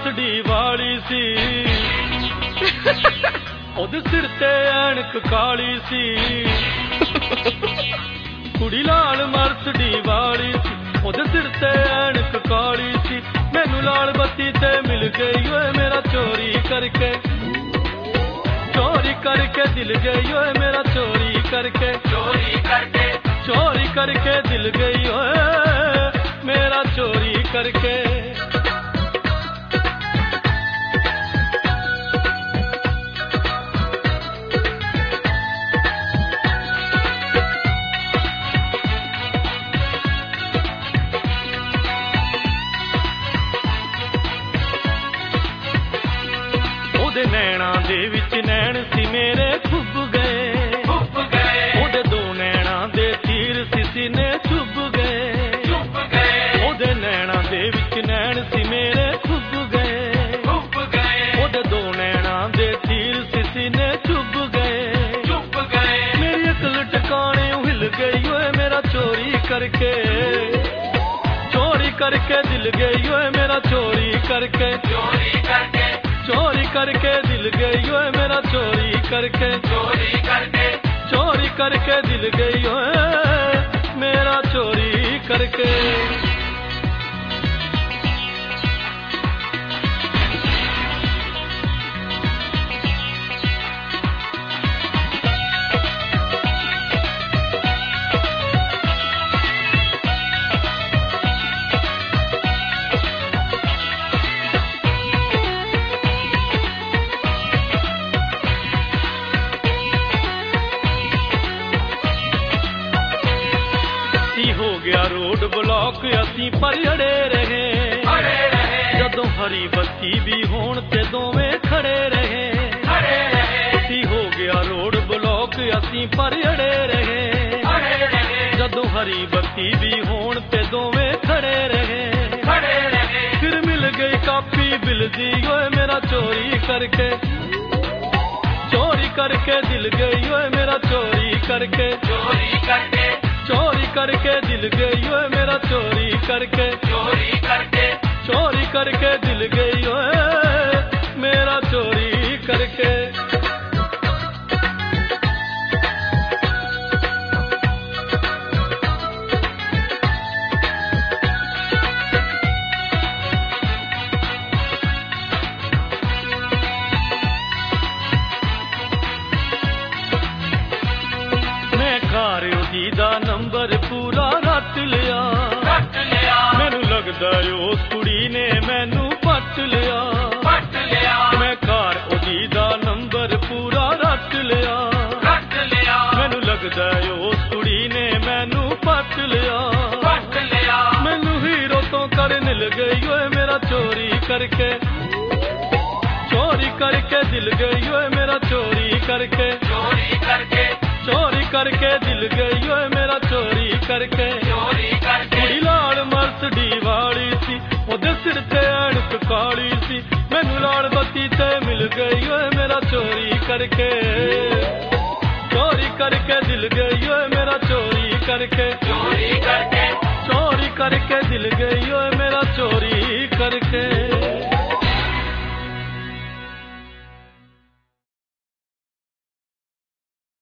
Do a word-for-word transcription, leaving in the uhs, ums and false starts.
Mercedes ਵਾਲੀ ਸੀ ਉਹਦੇ ਸਿਰ ਤੇ ਐਨਕ ਕਾਲੀ ਸੀ ਕੁੜੀ ਲਾਲ ਮਰਸਡੀ ਵਾਲੀ ਸੀ ਉਹਦੇ ਸਿਰ ਤੇ ਐਨਕ ਕਾਲੀ ਸੀ ਮੈਨੂੰ ਲਾਲ ਬੱਤੀ ਤੇ ਮਿਲ ਗਈ ਓਏ ਮੇਰਾ ਚੋਰੀ ਕਰਕੇ ਚੋਰੀ करके दिल गई ओए मेरा चोरी करके चोरी करके चोरी करके दिल गई ओए मेरा चोरी करके ਉਹਦੇ ਨੈਣਾ ਦੇ ਵਿੱਚ ਨੈਣ ਸੀ ਮੇਰੇ ਖੁੱਬ ਗਏ ਖੁੱਬ ਗਏ ਉਹਦੇ ਦੋ ਨੈਣਾ ਦੇ ਤੀਰ ਸੀ ਸੀਨੇ ਚੁੱਭ ਗਏ ਚੁੱਭ ਗਏ ਉਹਦੇ ਨੈਣਾ ਦੇ ਵਿੱਚ ਨੈਣ ਸੀ ਮੇਰੇ ਖੁੱਬ ਗਏ ਖੁੱਬ ਗਏ ਉਹਦੇ ਦੋ ਨੈਣਾ ਦੇ ਤੀਰ ਸੀ ਸੀਨੇ ਚੁੱਭ ਗਏ ਚੁੱਭ ਗਏ ਮੇਰੀ ਅਕਲ ਟਿਕਾਣੇ ਹਿੱਲ ਗਈ ਓਏ ਮੇਰਾ ਚੋਰੀ ਕਰਕੇ ਚੋਰੀ ਕਰਕੇ ਦਿਲ ਗਈ ਓਏ ਮੇਰਾ ਚੋਰੀ ਕਰਕੇ ਚੋਰੀ ਕਰਕੇ चोरी करके दिल गई ओए मेरा चोरी करके चोरी करके चोरी करके दिल गई ओए मेरा चोरी करके हो गया रोड ब्लॉक असी पर अड़े रहे जदों हरी बत्ती भी होण ते दोवें खड़े रहे असी हो गया रोड ब्लॉक असी पर अड़े रहे जदों हरी बत्ती भी होण ते दोवें खड़े रहे फिर मिल गई कापी बिल दी ओए मेरा चोरी करके चोरी करके दिल गई ओए मेरा चोरी करके चोरी करके चोरी करके दिल गई ओए मेरा चोरी करके चोरी करके चोरी करके दिल गई ओए मेरा चोरी करके दा नंबर पूरा रट लिया रट लिया मैनू लगदा उस कुड़ी ने मैनू पट लिया पट लिया मैं घर ओदी दा नंबर पूरा रट लिया रट लिया मैनू लगदा उस कुड़ी ने मैनू पट लिया पट लिया मैनू हीरो तो कर मिल गई ओए मेरा चोरी करके चोरी करके दिल गई ओए मेरा चोरी करके चोरी करके चोरी करके दिल गई ओए मेरा चोरी करके चोरी करके कुड़ी लाल मरसडी वाली सी ओदे सिर ते ऐनक काली सी मैनू लाल बत्ती ते मिल गई ओए मेरा चोरी करके चोरी करके दिल गई ओए मेरा चोरी करके चोरी करके चोरी करके दिल गई ओए मेरा चोरी करके